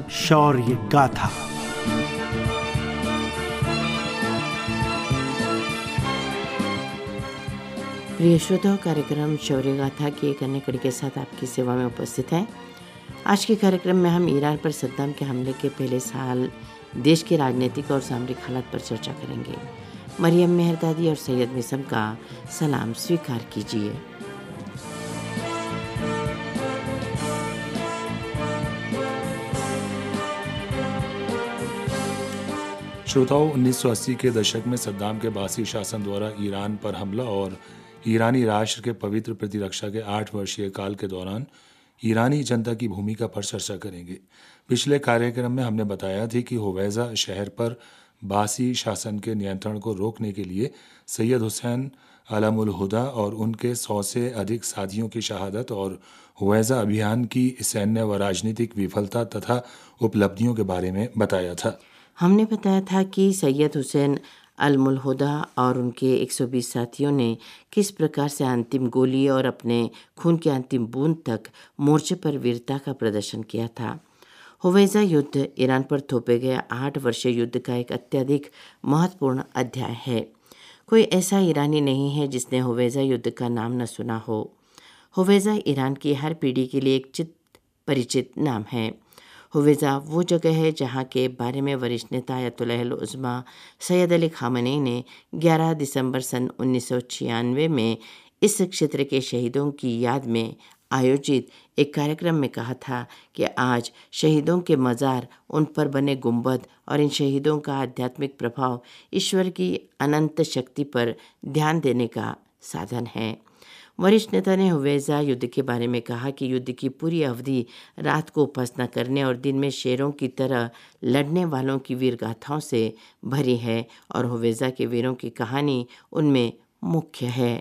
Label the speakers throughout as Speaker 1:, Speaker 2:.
Speaker 1: शौर्य गाथा।
Speaker 2: प्रिय श्रोताओं, कार्यक्रम शौर्य गाथा की एक अन्य कड़ी के साथ आपकी सेवा में उपस्थित है। आज के कार्यक्रम में हम ईरान पर सद्दाम के हमले के पहले साल देश के राजनीतिक और सामरिक हालात पर चर्चा करेंगे। मरियम मेहरदादी और सैयद मिसम का सलाम स्वीकार कीजिए।
Speaker 3: श्रोताओं, 1980 के दशक में सद्दाम के बासी शासन द्वारा ईरान पर हमला और ईरानी राष्ट्र के पवित्र प्रतिरक्षा के 8 वर्षीय काल के दौरान ईरानी जनता की भूमिका पर चर्चा करेंगे। पिछले कार्यक्रम में हमने बताया थी कि होवैजा शहर पर बासी शासन के नियंत्रण को रोकने के लिए सैयद हुसैन अलमुल हुदा और उनके 100 से अधिक साथियों की शहादत और होवैजा अभियान की सैन्य व राजनीतिक विफलता तथा उपलब्धियों के बारे में बताया था।
Speaker 2: हमने बताया था कि सैयद हुसैन अलमुल हुदा और उनके 120 साथियों ने किस प्रकार से अंतिम गोली और अपने खून की अंतिम बूंद तक मोर्चे पर वीरता का प्रदर्शन किया था। होवैजा युद्ध ईरान पर थोपे गए 8 वर्षीय युद्ध का एक अत्यधिक महत्वपूर्ण अध्याय है। कोई ऐसा ईरानी नहीं है जिसने होवैजा युद्ध का नाम न सुना हो। होवैजा ईरान की हर पीढ़ी के लिए एक परिचित नाम है। होवैजा वो जगह है जहाँ के बारे में वरिष्ठ नेता Ayatollah Uzma Sayyid Ali Khamenei ने 11 दिसंबर सन 1996 में इस क्षेत्र के शहीदों की याद में आयोजित एक कार्यक्रम में कहा था कि आज शहीदों के मज़ार, उन पर बने गुंबद और इन शहीदों का आध्यात्मिक प्रभाव ईश्वर की अनंत शक्ति पर ध्यान देने का साधन है। वरिष्ठ नेता ने होवैजा युद्ध के बारे में कहा कि युद्ध की पूरी अवधि रात को उपासना करने और दिन में शेरों की तरह लड़ने वालों की वीर गाथाओं से भरी है और होवैजा के वीरों की कहानी उनमें मुख्य है।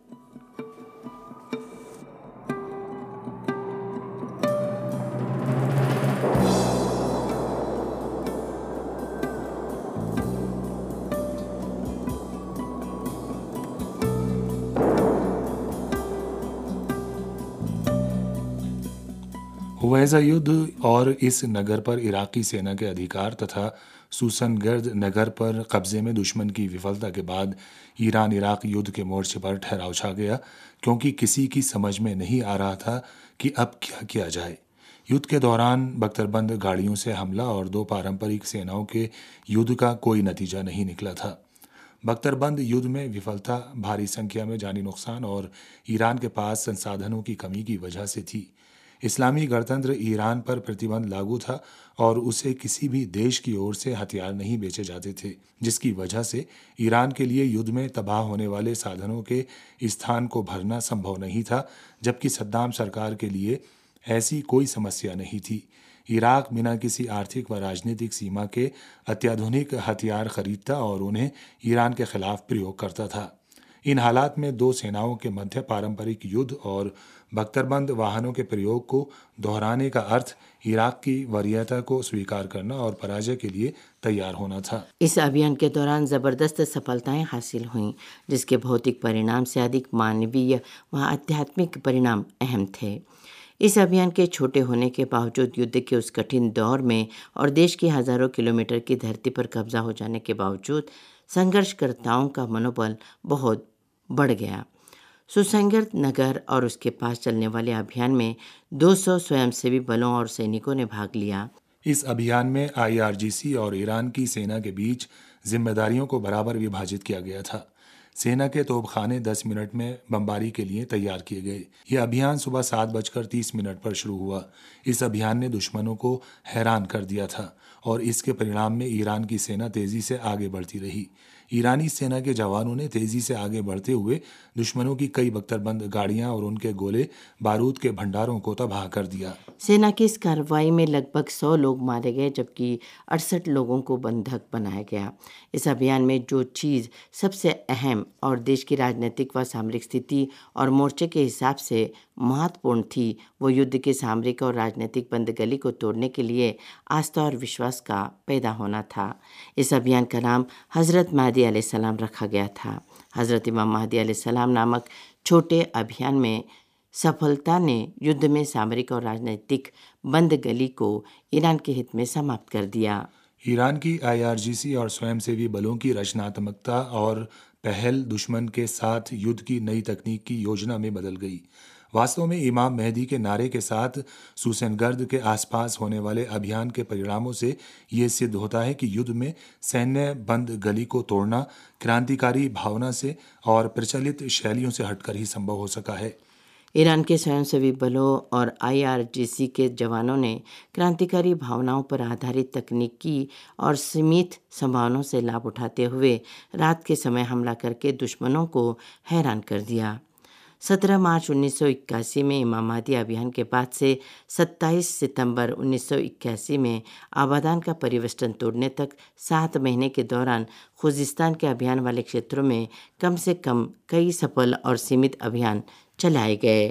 Speaker 3: होवैजा युद्ध और इस नगर पर इराकी सेना के अधिकार तथा सूसनगर्द नगर पर कब्जे में दुश्मन की विफलता के बाद ईरान इराक युद्ध के मोर्चे पर ठहराव छा गया, क्योंकि किसी की समझ में नहीं आ रहा था कि अब क्या किया जाए। युद्ध के दौरान बख्तरबंद गाड़ियों से हमला और 2 पारंपरिक सेनाओं के युद्ध का कोई नतीजा नहीं निकला था। बख्तरबंद युद्ध में विफलता भारी संख्या में जानी नुकसान और ईरान के पास संसाधनों की कमी की वजह से थी। इस्लामी गणतंत्र ईरान पर प्रतिबंध लागू था और उसे किसी भी देश की ओर से हथियार नहीं बेचे जाते थे, जिसकी वजह से ईरान के लिए युद्ध में तबाह होने वाले साधनों के स्थान को भरना संभव नहीं था, जबकि सद्दाम सरकार के लिए ऐसी कोई समस्या नहीं थी। इराक बिना किसी आर्थिक व राजनीतिक सीमा के अत्याधुनिक हथियार खरीदता और उन्हें ईरान के खिलाफ प्रयोग करता था। इन हालात में 2 सेनाओं के मध्य पारंपरिक युद्ध और बख्तरबंद वाहनों के प्रयोग को दोहराने का अर्थ इराक की वरीयता को स्वीकार करना और पराजय के लिए तैयार होना था।
Speaker 2: इस अभियान के दौरान जबरदस्त सफलताएं हासिल हुईं, जिसके भौतिक परिणाम से अधिक मानवीय व आध्यात्मिक परिणाम अहम थे। इस अभियान के छोटे होने के बावजूद युद्ध के उस कठिन दौर में और देश की हजारों किलोमीटर की धरती पर कब्जा हो जाने के बावजूद संघर्षकर्ताओं का मनोबल बहुत बढ़ गया। सुसंगत नगर और उसके पास चलने वाले अभियान में 200 स्वयंसेवी बलों और सैनिकों ने भाग लिया।
Speaker 3: इस अभियान में IRGC और ईरान की सेना के बीच जिम्मेदारियों को बराबर विभाजित किया गया था। सेना के तोपखाने 10 मिनट में बमबारी के लिए तैयार किए गए। यह अभियान सुबह 7:30 पर शुरू हुआ। इस अभियान ने दुश्मनों को हैरान कर दिया था और इसके परिणाम में ईरान की सेना तेजी से आगे बढ़ती रही। ईरानी सेना के जवानों ने तेजी से आगे बढ़ते हुए दुश्मनों की कई बख्तरबंद गाड़ियां और उनके गोले बारूद के भंडारों को तबाह कर दिया।
Speaker 2: सेना की इस कार्रवाई में लगभग 100 लोग मारे गए, जबकि 68 लोगों को बंधक बनाया गया। इस अभियान में जो चीज़ सबसे अहम और देश की राजनीतिक व सामरिक स्थिति और मोर्चे के हिसाब से महत्वपूर्ण थी, वो युद्ध के सामरिक और राजनीतिक बंदगली को तोड़ने के लिए आस्था और विश्वास का पैदा होना था। इस अभियान का नाम हज़रत महदी अलैहिस्सलाम रखा गया था। हज़रत इमाम महदी अलैहिस्सलाम नामक छोटे अभियान में सफलता ने युद्ध में सामरिक और राजनीतिक बंद गली को ईरान के हित में समाप्त कर दिया।
Speaker 3: ईरान की IRGC और स्वयंसेवी बलों की रचनात्मकता और पहल दुश्मन के साथ युद्ध की नई तकनीक की योजना में बदल गई। वास्तव में इमाम मेहदी के नारे के साथ सूसनगर्द के आसपास होने वाले अभियान के परिणामों से ये सिद्ध होता है कि युद्ध में सैन्य बंद गली को तोड़ना क्रांतिकारी भावना से और प्रचलित शैलियों से हटकर ही संभव हो सका है।
Speaker 2: ईरान के स्वयंसेवी बलों और IRGC के जवानों ने क्रांतिकारी भावनाओं पर आधारित तकनीकी और सीमित संभावनाओं से लाभ उठाते हुए रात के समय हमला करके दुश्मनों को हैरान कर दिया। 17 मार्च 1981 में इमाम महदी अभियान के बाद से 27 सितंबर 1981 में आबादान का परिवेष्टन तोड़ने तक 7 महीने के दौरान खुजिस्तान के अभियान वाले क्षेत्रों में कम से कम कई सफल और सीमित अभियान चलाए गए।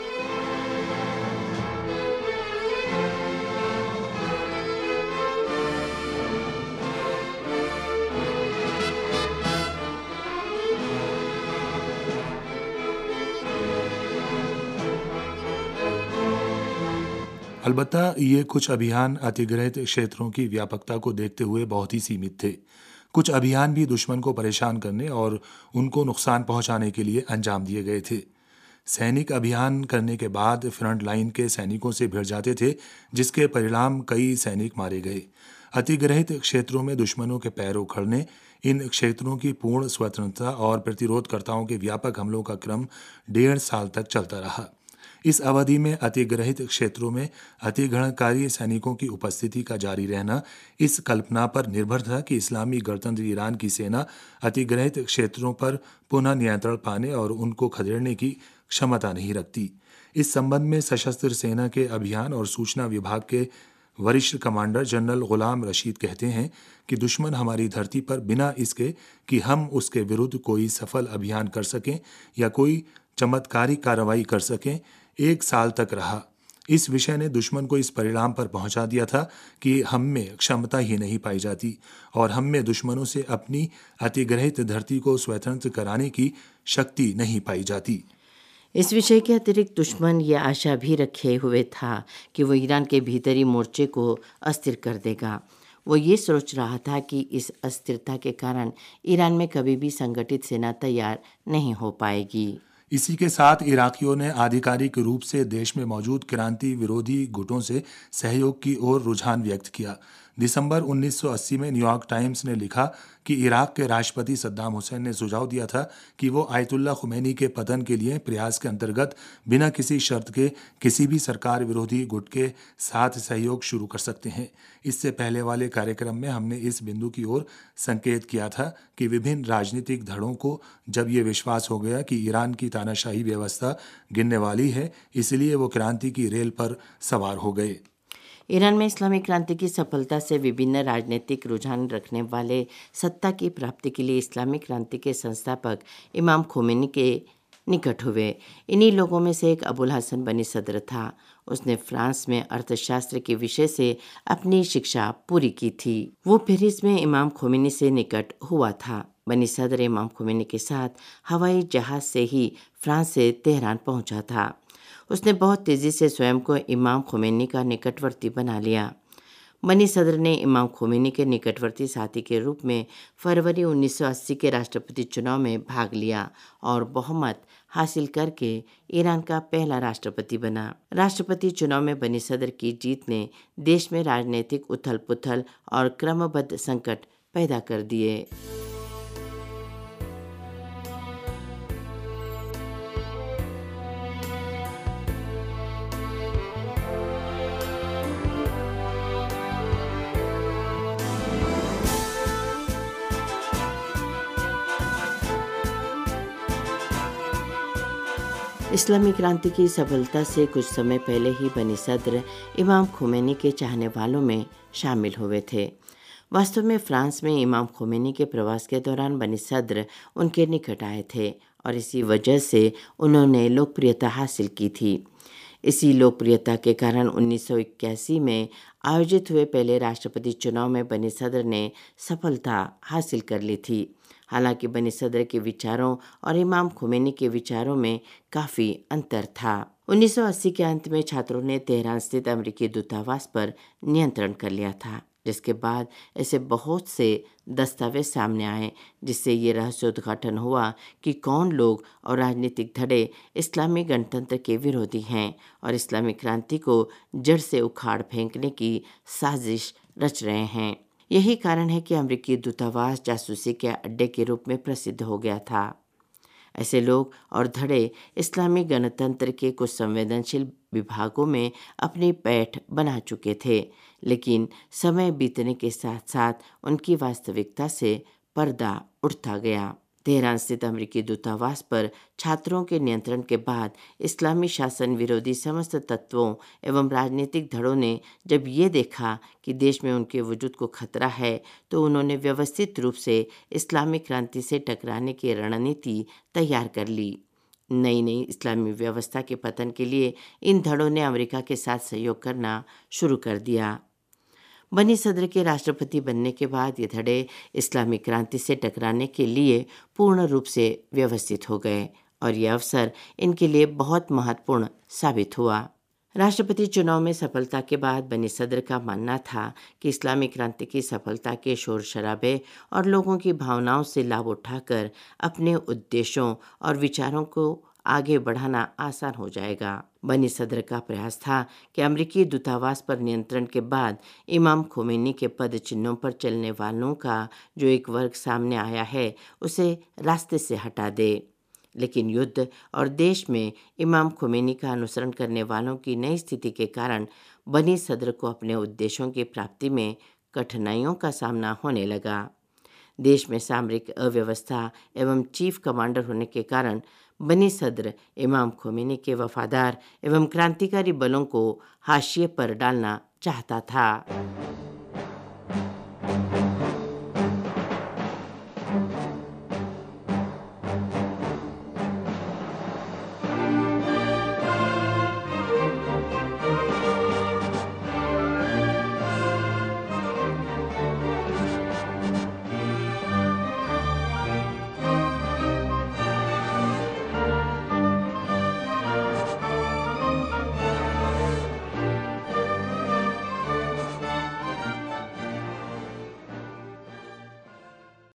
Speaker 3: अलबत्ता ये कुछ अभियान अतिग्रहित क्षेत्रों की व्यापकता को देखते हुए बहुत ही सीमित थे। कुछ अभियान भी दुश्मन को परेशान करने और उनको नुकसान पहुंचाने के लिए अंजाम दिए गए थे। सैनिक अभियान करने के बाद फ्रंट लाइन के सैनिकों से भिड़ जाते थे, जिसके परिणाम कई सैनिक मारे गए। अतिग्रहित क्षेत्रों में दुश्मनों के पैर उखड़ने, इन क्षेत्रों की पूर्ण स्वतंत्रता और प्रतिरोधकर्ताओं के व्यापक हमलों का क्रम 1.5 साल तक चलता रहा। इस अवधि में अतिग्रहित क्षेत्रों में अतिगणनकारी सैनिकों की उपस्थिति का जारी रहना इस कल्पना पर निर्भर था कि इस्लामी गणतंत्र ईरान की सेना अतिग्रहित क्षेत्रों पर पुनः नियंत्रण पाने और उनको खदेड़ने की क्षमता नहीं रखती। इस संबंध में सशस्त्र सेना के अभियान और सूचना विभाग के वरिष्ठ कमांडर जनरल गुलाम रशीद कहते हैं कि दुश्मन हमारी धरती पर बिना इसके कि हम उसके विरुद्ध कोई सफल अभियान कर सकें या कोई चमत्कारी कार्रवाई कर सकें 1 साल तक रहा। इस विषय ने दुश्मन को इस परिणाम पर पहुंचा दिया था कि हम में क्षमता ही नहीं पाई जाती और हम में दुश्मनों से अपनी अतिग्रहित धरती को स्वतंत्र कराने की शक्ति नहीं पाई जाती।
Speaker 2: इस विषय के अतिरिक्त दुश्मन यह आशा भी रखे हुए था कि वो ईरान के भीतरी मोर्चे को अस्थिर कर देगा। वो ये सोच रहा था कि इस अस्थिरता के कारण ईरान में कभी भी संगठित सेना तैयार नहीं हो पाएगी।
Speaker 3: इसी के साथ इराकियों ने आधिकारिक रूप से देश में मौजूद क्रांति विरोधी गुटों से सहयोग की ओर रुझान व्यक्त किया। दिसंबर 1980 में न्यूयॉर्क टाइम्स ने लिखा कि इराक के राष्ट्रपति सद्दाम हुसैन ने सुझाव दिया था कि वो आयतुल्ला खुमैनी के पतन के लिए प्रयास के अंतर्गत बिना किसी शर्त के किसी भी सरकार विरोधी गुट के साथ सहयोग शुरू कर सकते हैं। इससे पहले वाले कार्यक्रम में हमने इस बिंदु की ओर संकेत किया था कि विभिन्न राजनीतिक धड़ों को जब ये विश्वास हो गया कि ईरान की तानाशाही व्यवस्था गिरने वाली है, इसलिए वो क्रांति की रेल पर सवार हो गए।
Speaker 2: ईरान में इस्लामी क्रांति की सफलता से विभिन्न राजनीतिक रुझान रखने वाले सत्ता की प्राप्ति के लिए इस्लामी क्रांति के संस्थापक इमाम खोमेनी के निकट हुए। इन्हीं लोगों में से एक अबुल हसन बनी सदर था। उसने फ्रांस में अर्थशास्त्र के विषय से अपनी शिक्षा पूरी की थी। वो पेरिस में इमाम खोमेनी से निकट हुआ था। बनी सदर इमाम खोमेनी के साथ हवाई जहाज से ही फ्रांस से तेहरान पहुंचा था। उसने बहुत तेज़ी से स्वयं को इमाम खोमेनी का निकटवर्ती बना लिया। बनी सदर ने इमाम खोमेनी के निकटवर्ती साथी के रूप में फरवरी 1980 के राष्ट्रपति चुनाव में भाग लिया और बहुमत हासिल करके ईरान का पहला राष्ट्रपति बना। राष्ट्रपति चुनाव में बनी सदर की जीत ने देश में राजनीतिक उथल पुथल और क्रमबद्ध संकट पैदा कर दिए। इस्लामी क्रांति की सफलता से कुछ समय पहले ही बनी सदर इमाम खोमेनी के चाहने वालों में शामिल हुए थे। वास्तव में फ्रांस में इमाम खोमेनी के प्रवास के दौरान बनी सदर उनके निकट आए थे और इसी वजह से उन्होंने लोकप्रियता हासिल की थी। इसी लोकप्रियता के कारण 1981 में आयोजित हुए पहले राष्ट्रपति चुनाव में बनी सदर ने सफलता हासिल कर ली थी। हालांकि बनी सदर के विचारों और इमाम खोमेनी के विचारों में काफ़ी अंतर था। 1980 के अंत में छात्रों ने तेहरान स्थित अमेरिकी दूतावास पर नियंत्रण कर लिया था, जिसके बाद ऐसे बहुत से दस्तावेज सामने आए जिससे ये रहस्योद्घाटन हुआ कि कौन लोग और राजनीतिक धड़े इस्लामी गणतंत्र के विरोधी हैं और इस्लामी क्रांति को जड़ से उखाड़ फेंकने की साजिश रच रहे हैं। यही कारण है कि अमेरिकी दूतावास जासूसी के अड्डे के रूप में प्रसिद्ध हो गया था। ऐसे लोग और धड़े इस्लामी गणतंत्र के कुछ संवेदनशील विभागों में अपनी पैठ बना चुके थे, लेकिन समय बीतने के साथ साथ उनकी वास्तविकता से पर्दा उठता गया। तेहरान स्थित अमेरिकी दूतावास पर छात्रों के नियंत्रण के बाद इस्लामी शासन विरोधी समस्त तत्वों एवं राजनीतिक धड़ों ने जब ये देखा कि देश में उनके वजूद को खतरा है, तो उन्होंने व्यवस्थित रूप से इस्लामी क्रांति से टकराने की रणनीति तैयार कर ली। नई इस्लामी व्यवस्था के पतन के लिए इन धड़ों ने अमेरिका के साथ सहयोग करना शुरू कर दिया। बनी सदर के राष्ट्रपति बनने के बाद ये धड़े इस्लामी क्रांति से टकराने के लिए पूर्ण रूप से व्यवस्थित हो गए और ये अवसर इनके लिए बहुत महत्वपूर्ण साबित हुआ। राष्ट्रपति चुनाव में सफलता के बाद बनी सदर का मानना था कि इस्लामी क्रांति की सफलता के शोर शराबे और लोगों की भावनाओं से लाभ उठाकर अपने उद्देश्यों और विचारों को आगे बढ़ाना आसान हो जाएगा। बनी सदर का प्रयास था कि अमेरिकी दूतावास पर नियंत्रण के बाद इमाम खोमेनी के पद चिन्हों पर चलने वालों का जो एक वर्ग सामने आया है उसे रास्ते से हटा दे। लेकिन युद्ध और देश में इमाम खोमेनी का अनुसरण करने वालों की नई स्थिति के कारण बनी सदर को अपने उद्देश्यों की प्राप्ति में कठिनाइयों का सामना होने लगा। देश में सामरिक अव्यवस्था एवं चीफ कमांडर होने के कारण बनी सदर इमाम खोमेनी के वफादार एवं क्रांतिकारी बलों को हाशिए पर डालना चाहता था।